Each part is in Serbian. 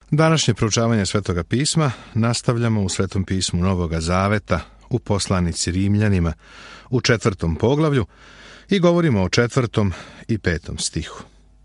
Današnje proučavanje Svetoga pisma nastavljamo u Svetom pismu Novoga Zaveta, u poslanici Rimljanima, u 4. poglavlju i govorimo o 4. i 5. stihu.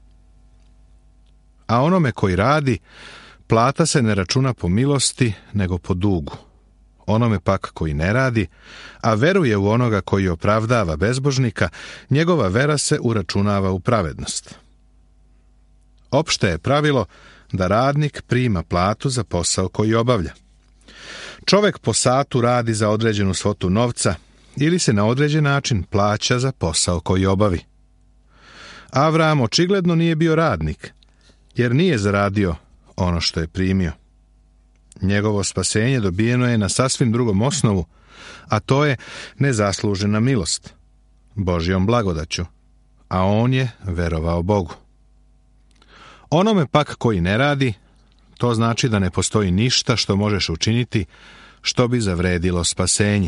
A onome koji radi, plata se ne računa po milosti, nego po dugu. Onome pak koji ne radi, a veruje u onoga koji opravdava bezbožnika, njegova vera se uračunava u pravednost. Opšte je pravilo da radnik prima platu za posao koji obavlja. Čovek po satu radi za određenu svotu novca ili se na određen način plaća za posao koji obavi. Avram očigledno nije bio radnik, jer nije zaradio ono što je primio. Njegovo spasenje dobijeno je na sasvim drugom osnovu, a to je nezaslužena milost, Božjom blagodaću, a on je verovao Bogu. Onome pak koji ne radi, to znači da ne postoji ništa što možeš učiniti što bi zavredilo spasenje.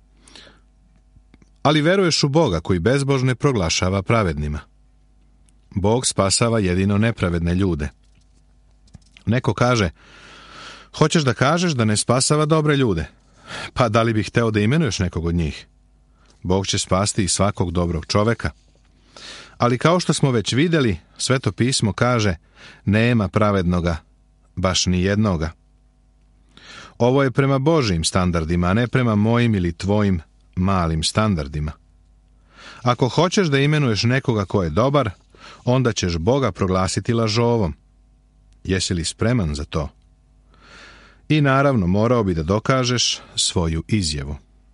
Ali veruješ u Boga koji bezbožne proglašava pravednima. Bog spasava jedino nepravedne ljude. Neko kaže, hoćeš da kažeš da ne spasava dobre ljude? Pa da li bih hteo da imenuješ nekog od njih? Bog će spasti i svakog dobrog čoveka. Ali kao što smo već vidjeli, Sveto pismo kaže, nema pravednoga, baš ni jednoga. Ovo je prema Božjim standardima, a ne prema mojim ili tvojim malim standardima. Ako hoćeš da imenuješ nekoga ko je dobar, onda ćeš Boga proglasiti lažovom. Jesi li spreman za to? I naravno morao bi da dokažeš svoju izjavu.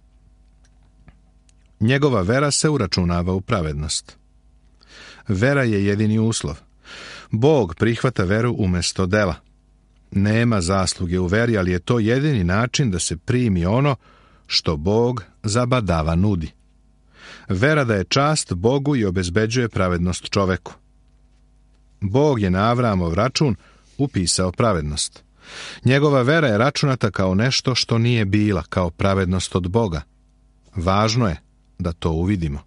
Njegova vera se uračunava u pravednost. Vera je jedini uslov. Bog prihvata veru umjesto dela. Nema zasluge u veri, ali je to jedini način da se primi ono što Bog zabadava nudi. Vera daje čast Bogu i obezbeđuje pravednost čoveku. Bog je na Avramov račun upisao pravednost. Njegova vera je računata kao nešto što nije bila, kao pravednost od Boga. Važno je da to uvidimo.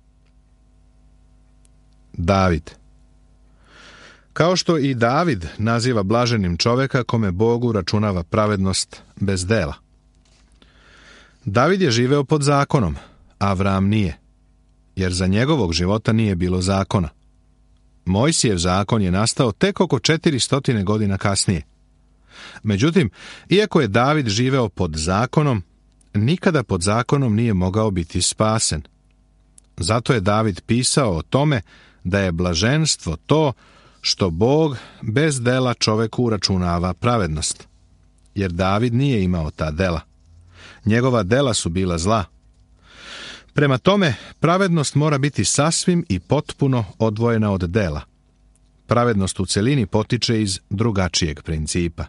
David. Kao što i David naziva blaženim čoveka kome Bogu računava pravednost bez dela. David je živeo pod zakonom, Avram nije, jer za njegovog života nije bilo zakona. Mojsijev zakon je nastao tek oko 400 godina kasnije. Međutim, iako je David živeo pod zakonom, nikada pod zakonom nije mogao biti spasen. Zato je David pisao o tome da je blaženstvo to što Bog bez dela čoveku uračunava pravednost. Jer David nije imao ta dela. Njegova dela su bila zla. Prema tome, pravednost mora biti sasvim i potpuno odvojena od dela. Pravednost u celini potiče iz drugačijeg principa.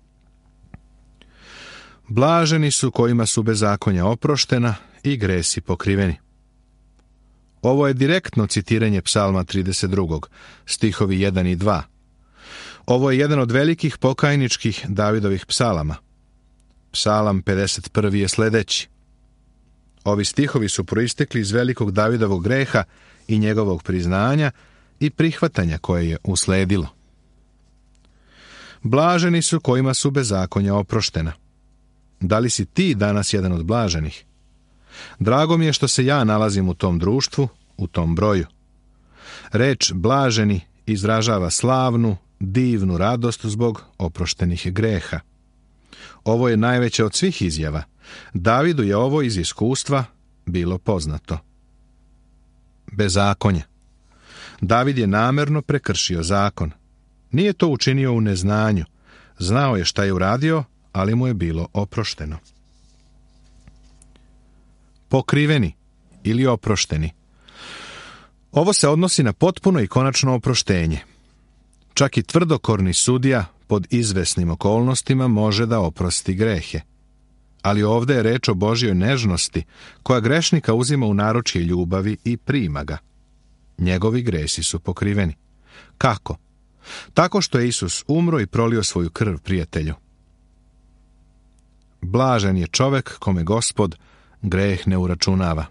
Blaženi su kojima su bezakonja oproštena i gresi pokriveni. Ovo je direktno citiranje Psalma 32. stihovi 1 i 2. Ovo je jedan od velikih pokajničkih Davidovih psalama. Psalam 51. je sljedeći. Ovi stihovi su proistekli iz velikog Davidovog greha i njegovog priznanja i prihvatanja koje je usledilo. Blaženi su kojima su bezakonja oproštena. Da li si ti danas jedan od blaženih? Drago mi je što se ja nalazim u tom društvu, u tom broju. Reč blaženi izražava slavnu, divnu radost zbog oproštenih greha. Ovo je najveće od svih izjava. Davidu je ovo iz iskustva bilo poznato. Bezakonje. David je namerno prekršio zakon. Nije to učinio u neznanju. Znao je šta je uradio, ali mu je bilo oprošteno. Pokriveni ili oprošteni. Ovo se odnosi na potpuno i konačno oproštenje. Čak i tvrdokorni sudija pod izvesnim okolnostima može da oprosti grehe. Ali ovdje je reč o Božjoj nežnosti koja grešnika uzima u naručje ljubavi i prima ga. Njegovi gresi su pokriveni. Kako? Tako što je Isus umro i prolio svoju krv prijatelju. Blažen je čovek kome Gospod greh ne uračunava.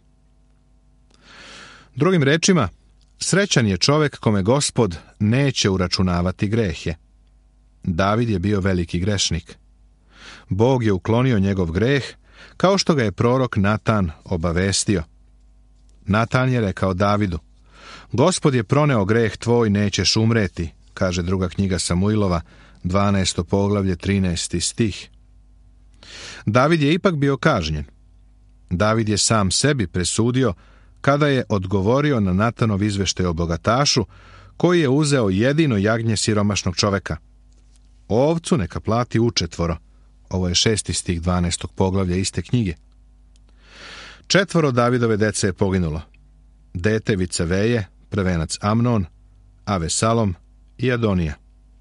Drugim rečima, srećan je čovek kome Gospod neće uračunavati grehe. David je bio veliki grešnik. Bog je uklonio njegov greh, kao što ga je prorok Natan obavestio. Natan je rekao Davidu: Gospod je proneo greh tvoj, nećeš umreti, kaže druga knjiga Samuilova, 12. poglavlje, 13. stih. David je ipak bio kažnjen. David je sam sebi presudio kada je odgovorio na Natanov izveštaj o bogatašu, koji je uzeo jedino jagnje siromašnog čoveka. Ovcu neka plati učetvoro. Ovo je 6. stih 12. poglavlja iste knjige. 4 Davidove dece je poginulo. Dete Viceveje, prvenac Amnon, Avesalom i Adonija.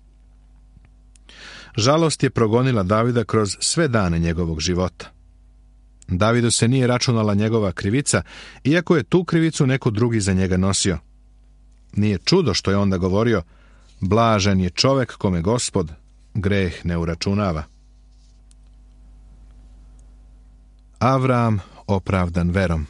Žalost je progonila Davida kroz sve dane njegovog života. Davidu se nije računala njegova krivica, iako je tu krivicu neko drugi za njega nosio. Nije čudo što je onda govorio: blažen je čovek kome Gospod greh ne uračunava. Avram opravdan verom.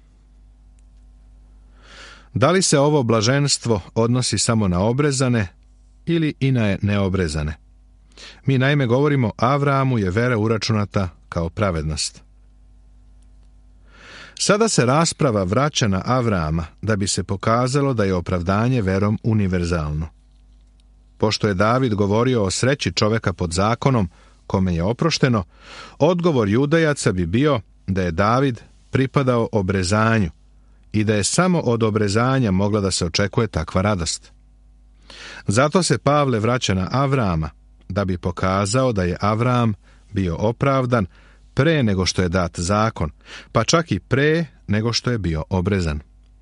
Da li se ovo blaženstvo odnosi samo na obrezane ili i na neobrezane? Mi naime govorimo: Avramu je vera uračunata kao pravednost. Sada se rasprava vraća na Avrama da bi se pokazalo da je opravdanje verom univerzalno. Pošto je David govorio o sreći čoveka pod zakonom, kome je oprošteno, odgovor Judejaca bi bio da je David pripadao obrezanju i da je samo od obrezanja mogla da se očekuje takva radost. Zato se Pavle vraća na Avrama da bi pokazao da je Avram bio opravdan pre nego što je dat zakon, pa čak i pre nego što je bio obrezan.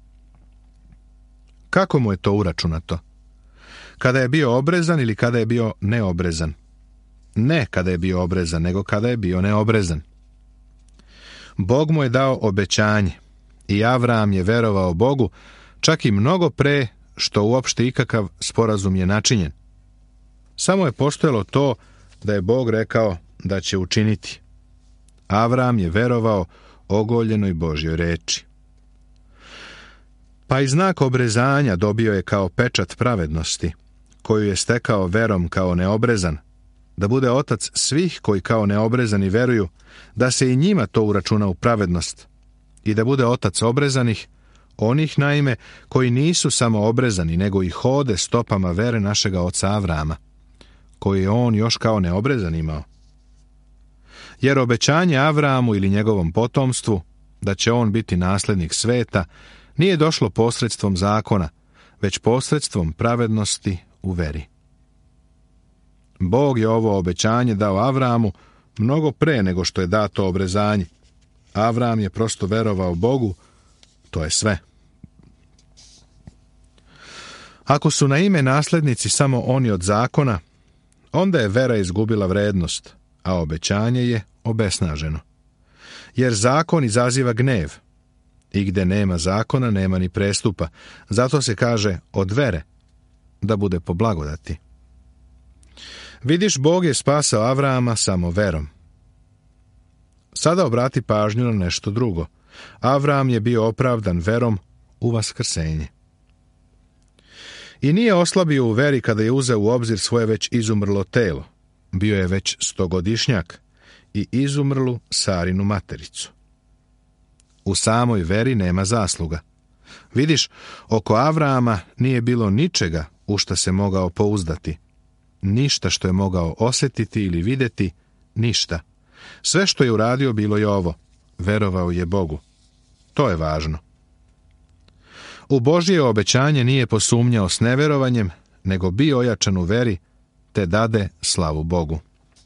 Kako mu je to uračunato? Kada je bio obrezan ili kada je bio neobrezan? Ne kada je bio obrezan, nego kada je bio neobrezan. Bog mu je dao obećanje i Avram je verovao Bogu čak i mnogo pre što uopšte ikakav sporazum je načinjen. Samo je postojalo to da je Bog rekao da će učiniti. Avram je verovao ogoljenoj Božjoj reči. Pa i znak obrezanja dobio je kao pečat pravednosti, koju je stekao verom kao neobrezan, da bude otac svih koji kao neobrezani veruju, da se i njima to uračuna u pravednost, i da bude otac obrezanih, onih naime koji nisu samo obrezani, nego i hode stopama vere našega oca Avrama, koji je on još kao neobrezan imao. Jer obećanje Avramu ili njegovom potomstvu, da će on biti naslednik sveta, nije došlo posredstvom zakona, već posredstvom pravednosti u veri. Bog je ovo obećanje dao Avramu mnogo pre nego što je dato obrezanje. Avram je prosto verovao Bogu, to je sve. Ako su na ime naslednici samo oni od zakona, onda je vera izgubila vrednost, a obećanje je obesnaženo. Jer zakon izaziva gnev, i gde nema zakona nema ni prestupa, zato se kaže od vere, da bude po blagodati. Vidiš, Bog je spasao Avrama samo verom. Sada obrati pažnju na nešto drugo. Avram je bio opravdan verom u vaskrsenje. I nije oslabio u veri kada je uzeo u obzir svoje već izumrlo telo. Bio je već 100-godišnjak i izumrlu Sarinu matericu. U samoj veri nema zasluga. Vidiš, oko Avrama nije bilo ničega u šta se mogao pouzdati. Ništa što je mogao osjetiti ili vidjeti, ništa. Sve što je uradio bilo je ovo: verovao je Bogu. To je važno. U Božje obećanje nije posumnjao s neverovanjem, nego bio ojačan u veri, te dade slavu Bogu.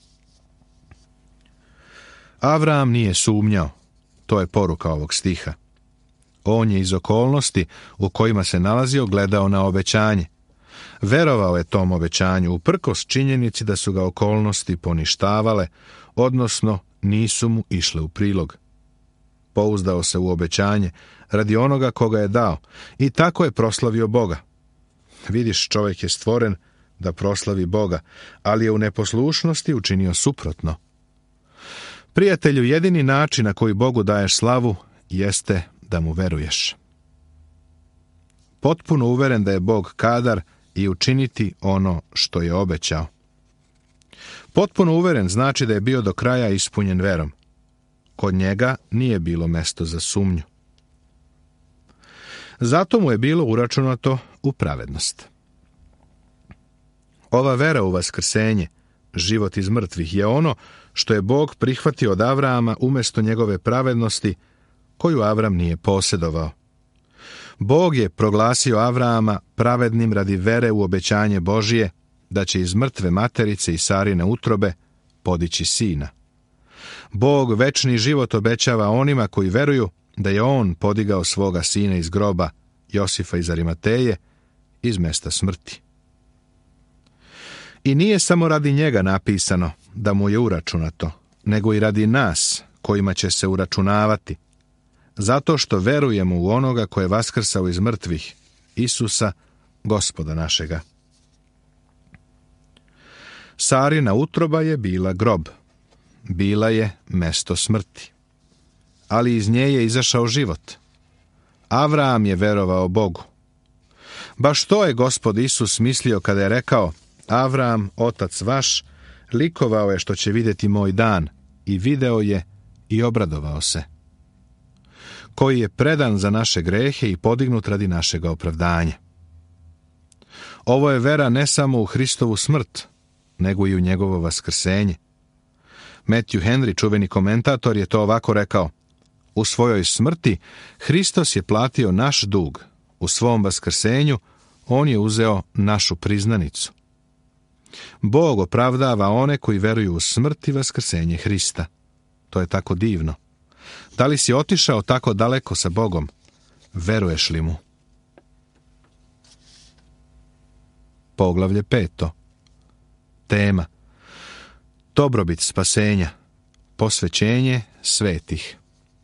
Avram nije sumnjao, to je poruka ovog stiha. On je iz okolnosti u kojima se nalazio gledao na obećanje. Verovao je tom obećanju uprkos činjenici da su ga okolnosti poništavale, odnosno nisu mu išle u prilog. Pouzdao se u obećanje radi onoga koga je dao i tako je proslavio Boga. Vidiš, čovjek je stvoren da proslavi Boga, ali je u neposlušnosti učinio suprotno. Prijatelju, jedini način na koji Bogu daješ slavu jeste da mu veruješ. Potpuno uveren da je Bog kadar i učiniti ono što je obećao. Potpuno uveren znači da je bio do kraja ispunjen verom. Kod njega nije bilo mesto za sumnju. Zato mu je bilo uračunato u pravednost. Ova vera u vaskrsenje, život iz mrtvih, je ono što je Bog prihvatio od Avrama umjesto njegove pravednosti, koju Avram nije posjedovao. Bog je proglasio Avrama pravednim radi vere u obećanje Božije da će iz mrtve materice i Sarine utrobe podići sina. Bog večni život obećava onima koji veruju da je on podigao svoga sina iz groba, Josifa iz Arimateje, iz mjesta smrti. I nije samo radi njega napisano da mu je uračunato, nego i radi nas kojima će se uračunavati, zato što verujemo u onoga koje je vaskrsao iz mrtvih, Isusa, Gospoda našega. Sarina utroba je bila grob, bila je mesto smrti, ali iz nje je izašao život. Avram je verovao Bogu. Baš to je Gospod Isus mislio kada je rekao: Avram, otac vaš, likovao je što će vidjeti moj dan, i video je i obradovao se. Koji je predan za naše grehe i podignut radi našega opravdanja. Ovo je vera ne samo u Hristovu smrt, nego i u njegovo vaskrsenje. Matthew Henry, čuveni komentator, je to ovako rekao: u svojoj smrti Hristos je platio naš dug, u svom vaskrsenju on je uzeo našu priznanicu. Bog opravdava one koji veruju u smrt i vaskrsenje Hrista. To je tako divno. Da li si otišao tako daleko sa Bogom? Veruješ li mu? Poglavlje 5. Tema: dobrobit spasenja, posvećenje svetih.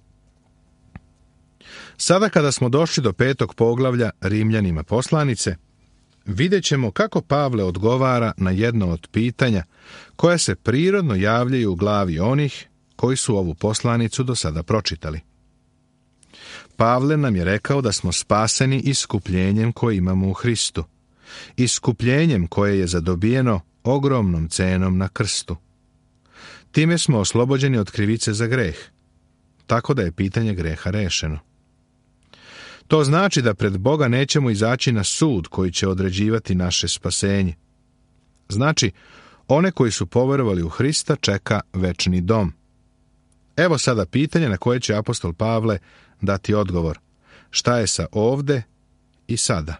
Sada kada smo došli do 5. poglavlja Rimljanima poslanice, vidjet ćemo kako Pavle odgovara na jedno od pitanja koja se prirodno javljaju u glavi onih koji su ovu poslanicu do sada pročitali. Pavle nam je rekao da smo spaseni iskupljenjem koje imamo u Hristu, iskupljenjem koje je zadobijeno ogromnom cenom na krstu. Time smo oslobođeni od krivice za greh, tako da je pitanje greha rešeno. To znači da pred Boga nećemo izaći na sud koji će određivati naše spasenje. Znači, one koji su poverovali u Hrista čeka večni dom. Evo sada pitanje na koje će apostol Pavle dati odgovor. Šta je sa ovde i sada?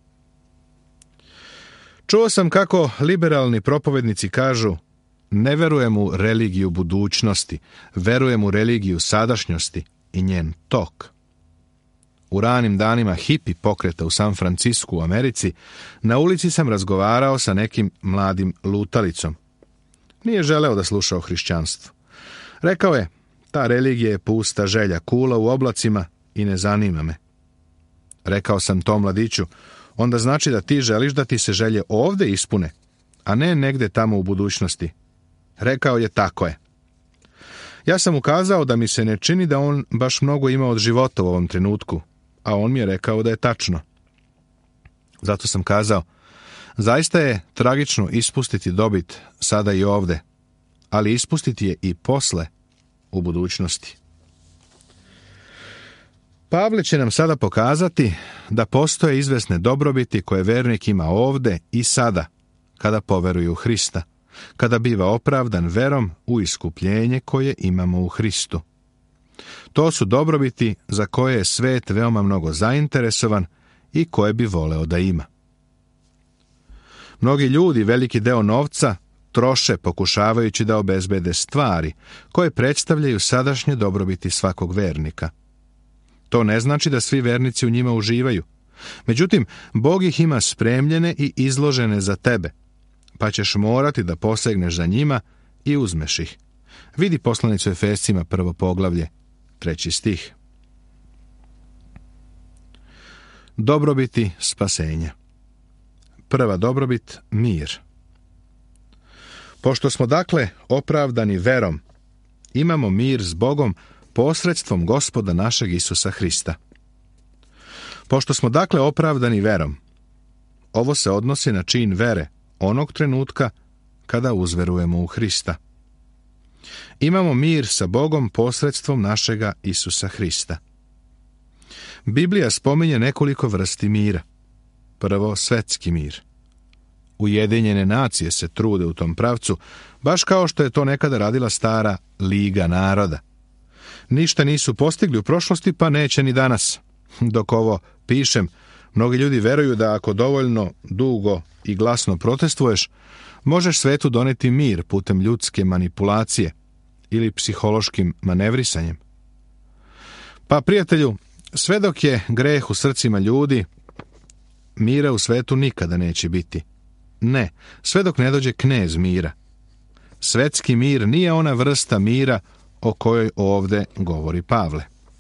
Čuo sam kako liberalni propovednici kažu: ne verujem u religiju budućnosti, verujem u religiju sadašnjosti i njen tok. U ranim danima hipi pokreta u San Francisku u Americi, na ulici sam razgovarao sa nekim mladim lutalicom. Nije želeo da sluša o hrišćanstvu. Rekao je: ta religija je pusta želja, kula u oblacima i ne zanima me. Rekao sam tom mladiću: onda znači da ti želiš da ti se želje ovde ispune, a ne negde tamo u budućnosti. Rekao je: tako je. Ja sam ukazao da mi se ne čini da on baš mnogo ima od života u ovom trenutku, a on mi je rekao da je tačno. Zato sam kazao: zaista je tragično ispustiti dobit sada i ovde, ali ispustiti je i posle, u budućnosti. Pavle će nam sada pokazati da postoje izvesne dobrobiti koje vernik ima ovde i sada, kada poveruje u Hrista, kada biva opravdan verom u iskupljenje koje imamo u Hristu. To su dobrobiti za koje je svet veoma mnogo zainteresovan i koje bi voleo da ima. Mnogi ljudi veliki deo novca troše pokušavajući da obezbede stvari koje predstavljaju sadašnje dobrobiti svakog vernika. To ne znači da svi vernici u njima uživaju. Međutim, Bog ih ima spremljene i izložene za tebe, pa ćeš morati da posegneš za njima i uzmeš ih. Vidi poslanicu Efescima 1. poglavlje, 3. stih. Dobrobiti spasenja. Prva dobrobit, mir. Pošto smo dakle opravdani verom, imamo mir s Bogom posredstvom Gospoda našeg Isusa Hrista. Pošto smo dakle opravdani verom, ovo se odnosi na čin vere onog trenutka kada uzverujemo u Hrista. Imamo mir sa Bogom posredstvom našega Isusa Hrista. Biblija spominje nekoliko vrsti mira. Prvo, svetski mir. Ujedinjene nacije se trude u tom pravcu, baš kao što je to nekada radila stara Liga naroda. Ništa nisu postigli u prošlosti, pa neće ni danas. Dok ovo pišem, mnogi ljudi veruju da ako dovoljno dugo i glasno protestuješ, možeš svetu doneti mir putem ljudske manipulacije ili psihološkim manevrisanjem. Pa, prijatelju, sve dok je greh u srcima ljudi, mira u svetu nikada neće biti. Ne, sve dok ne dođe knez mira. Svetski mir nije ona vrsta mira o kojoj ovdje govori Pavle.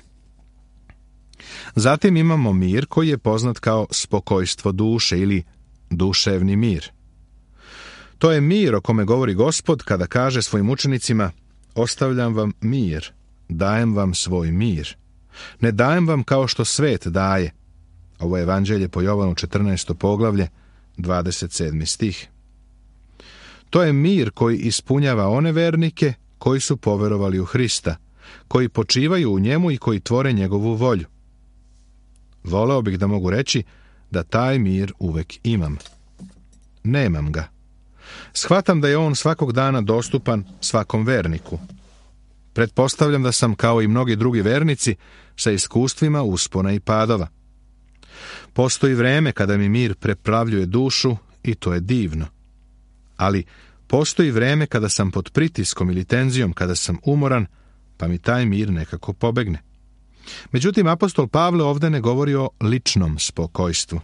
Zatim imamo mir koji je poznat kao spokojstvo duše ili duševni mir. To je mir o kome govori Gospod kada kaže svojim učenicima: ostavljam vam mir, dajem vam svoj mir. Ne dajem vam kao što svet daje. Ovo je Evanđelje po Jovanu 14. poglavlje, 27. stih. To je mir koji ispunjava one vernike koji su poverovali u Hrista, koji počivaju u njemu i koji tvore njegovu volju. Voleo bih da mogu reći da taj mir uvek imam. Nemam ga. Shvatam da je on svakog dana dostupan svakom verniku. Pretpostavljam da sam, kao i mnogi drugi vernici, sa iskustvima uspona i padova. Postoji vreme kada mi mir preplavljuje dušu i to je divno. Ali postoji vreme kada sam pod pritiskom ili tenzijom, kada sam umoran, pa mi taj mir nekako pobegne. Međutim, apostol Pavle ovdje ne govori o ličnom spokojstvu.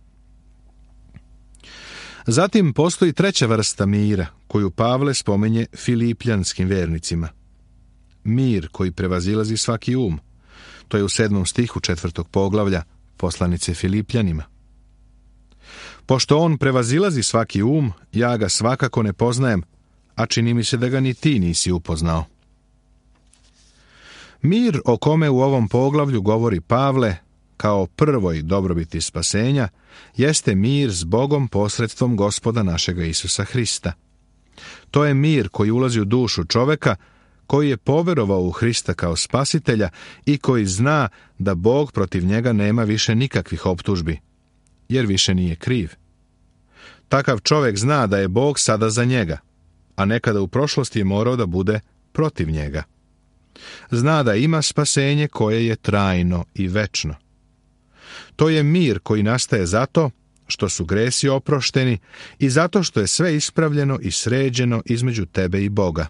Zatim postoji treća vrsta mira, koju Pavle spominje filipljanskim vernicima. Mir koji prevazilazi svaki um. To je u 7. stihu 4. poglavlja poslanice Filipljanima. Pošto on prevazilazi svaki um, ja ga svakako ne poznajem, a čini mi se da ga ni ti nisi upoznao. Mir o kome u ovom poglavlju govori Pavle, kao prvoj dobrobiti spasenja, jeste mir s Bogom posredstvom Gospoda našega Isusa Hrista. To je mir koji ulazi u dušu čoveka, koji je poverovao u Hrista kao spasitelja i koji zna da Bog protiv njega nema više nikakvih optužbi, jer više nije kriv. Takav čovjek zna da je Bog sada za njega, a nekada u prošlosti je morao da bude protiv njega. Zna da ima spasenje koje je trajno i večno. To je mir koji nastaje zato što su gresi oprošteni i zato što je sve ispravljeno i sređeno između tebe i Boga.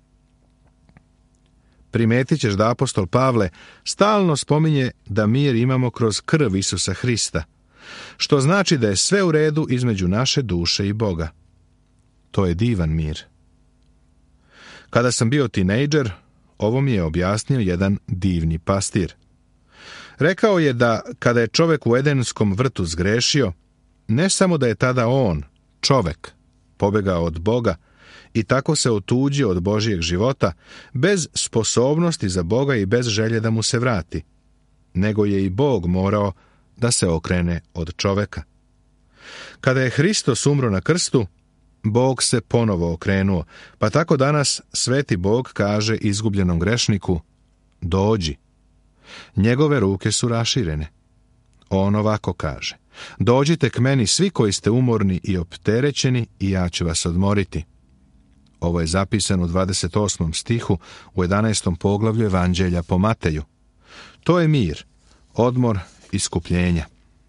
Primetit ćeš da apostol Pavle stalno spominje da mir imamo kroz krv Isusa Hrista, što znači da je sve u redu između naše duše i Boga. To je divan mir. Kada sam bio tinejdžer, ovo mi je objasnio jedan divni pastir. Rekao je da kada je čovjek u Edenskom vrtu zgrešio, ne samo da je tada on, čovjek, pobegao od Boga i tako se otuđio od Božijeg života, bez sposobnosti za Boga i bez želje da mu se vrati, nego je i Bog morao da se okrene od čovjeka. Kada je Hristos umro na krstu, Bog se ponovo okrenuo, pa tako danas sveti Bog kaže izgubljenom grešniku: dođi. Njegove ruke su raširene. On ovako kaže: dođite k meni svi koji ste umorni i opterećeni i ja ću vas odmoriti. Ovo je zapisano u 28. stihu u 11. poglavlju Evanđelja po Mateju. To je mir, odmor, iskupljenja.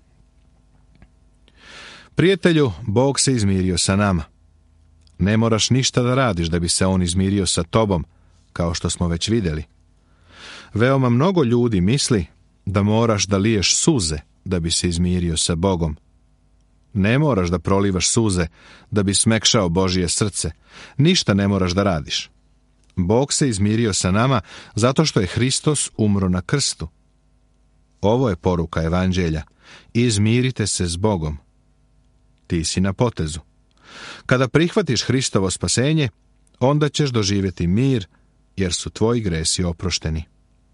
Prijatelju, Bog se izmirio sa nama. Ne moraš ništa da radiš da bi se on izmirio sa tobom, kao što smo već vidjeli. Veoma mnogo ljudi misli da moraš da liješ suze da bi se izmirio sa Bogom. Ne moraš da prolivaš suze da bi smekšao Božije srce. Ništa ne moraš da radiš. Bog se izmirio sa nama zato što je Hristos umro na krstu. Ovo je poruka Evanđelja. Izmirite se s Bogom. Ti si na potezu. Kada prihvatiš Hristovo spasenje, onda ćeš doživjeti mir, jer su tvoji gresi oprošteni.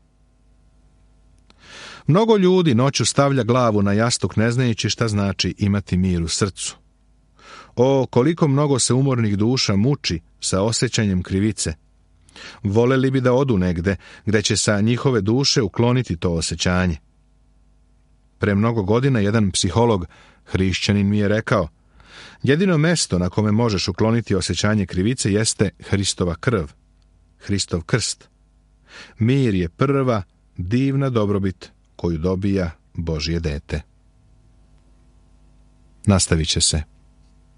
Mnogo ljudi noću stavlja glavu na jastuk ne znajući šta znači imati mir u srcu. O, koliko mnogo se umornih duša muči sa osjećanjem krivice. Voleli bi da odu negde, gde će sa njihove duše ukloniti to osjećanje. Pre mnogo godina jedan psiholog, hrišćanin, mi je rekao: jedino mesto na kome možeš ukloniti osjećanje krivice jeste Hristova krv, Hristov krst. Mir je prva divna dobrobit koju dobija Božje dete. Nastavit će se.